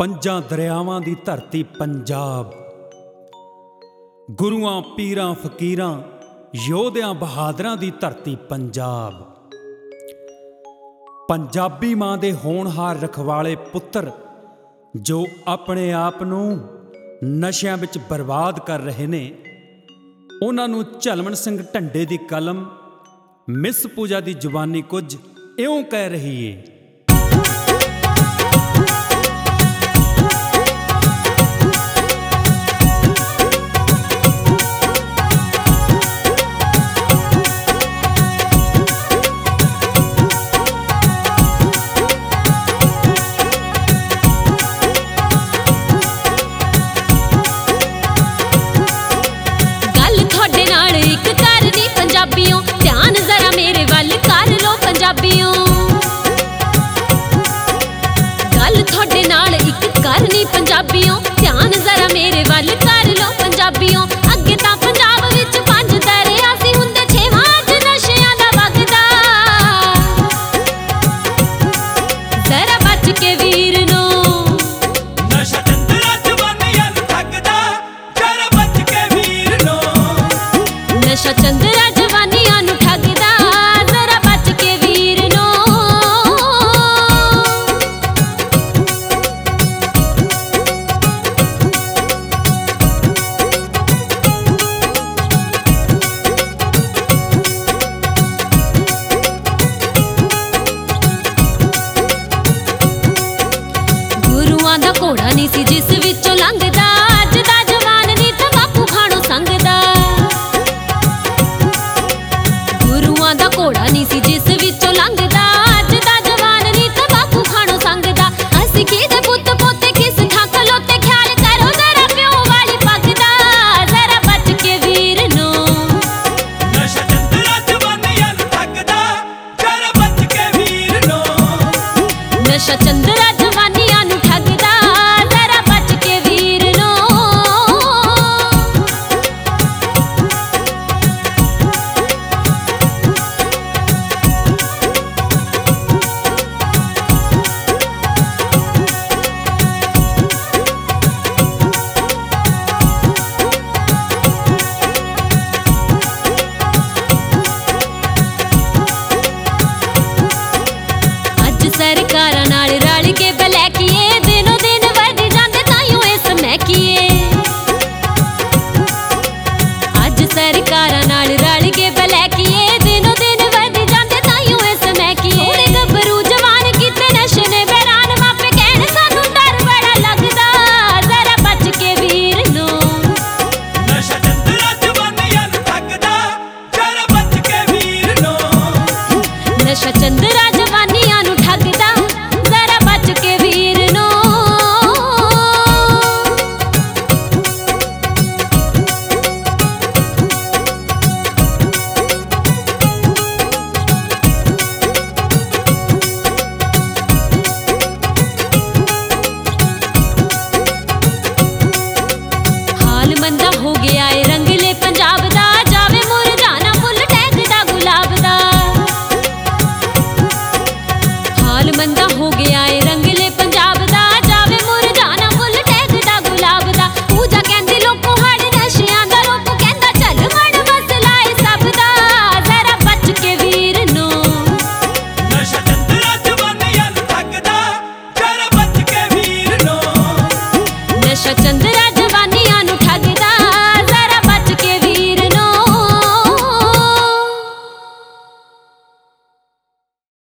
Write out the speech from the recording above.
ਪੰਜਾਂ ਦਰਿਆਵਾਂ ਦੀ ਧਰਤੀ ਪੰਜਾਬ, ਗੁਰੂਆਂ ਪੀਰਾਂ ਫਕੀਰਾਂ ਯੋਧਿਆਂ ਬਹਾਦਰਾਂ ਦੀ ਧਰਤੀ ਪੰਜਾਬ। ਪੰਜਾਬੀ ਮਾਂ ਦੇ ਹੋਣਹਾਰ ਰਖਵਾਲੇ ਪੁੱਤਰ ਜੋ ਆਪਣੇ ਆਪ ਨੂੰ ਨਸ਼ਿਆਂ ਵਿੱਚ ਬਰਬਾਦ ਕਰ ਰਹੇ ਨੇ, ਉਹਨਾਂ ਨੂੰ ਝਲਮਣ ਸਿੰਘ ਢੰਡੇ ਦੀ ਕਲਮ ਮਿਸ ਪੂਜਾ ਦੀ ਜ਼ੁਬਾਨੀ ਕੁਝ ਇਉਂ ਕਹਿ ਰਹੀ ਏ। ध्यान जरा मेरे वाल कर लो पंजाबियों, गल थोड़े नाल इक करनी पंजाबियों। ध्यान जरा मेरे वाल कर लो पंजाबियों। अगे तां पंजाब विच 5 दरिया सी, हुंदे 6वां च नशियां दा वगदा। जरा बच के वीर नो नशा चंदरा जवानियां नूं ठगदा, जरा बच के वीर नो नशा चंदरा दा घोड़ा नहीं सी जिस विचों लंघदा, अज दा जवान नी तंबाकू खाणों संगदा। गुरुआं दा घोड़ा नहीं सी जिस विचों लंघदा, अज दा जवान नी तंबाकू खाणों संगदा। असीं किहदे पुत्त पोते किस थां खलोते, ख्याल करो जरा प्यो वाली पग दा। जरा बच के वीर नो नशा चंदरा जवानियां नूं ठगदा, जरा बच के वीर नो नशा चंदरा जवानियां नूं ठगदा। सरकारां नाल रल के बलैकीए, दिनों दिन वध जांदे ताइयों इस महकीए। अज सरकारां नाल रल के बलैकीए, दिनों दिन वध जांदे ताइयों इस महकीए। थोड़े गभरू जवान कीते नशे ने बैरान, मापे कहण सानू डर बड़ा लगदा। जरा बच के वीर नो नशा चंदरा जवानियां नूं ठगदा, जरा बच के वीर नो नशा चंदरा जवानियां नूं ठगदा। जरा बच के वीर नो हाल मंदा हो गया है रंगले पंजाब दा, जावे मुरझाना फुल टहकदा गुलाब दा। हाल मंदा हो गया है